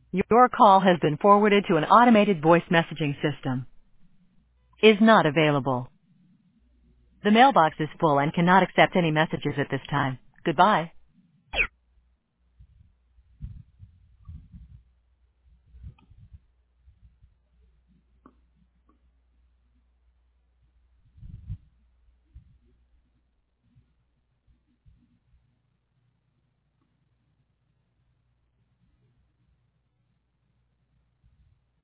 Your call has been forwarded to an automated voice messaging system. Is not available. The mailbox is full and cannot accept any messages at this time. Goodbye.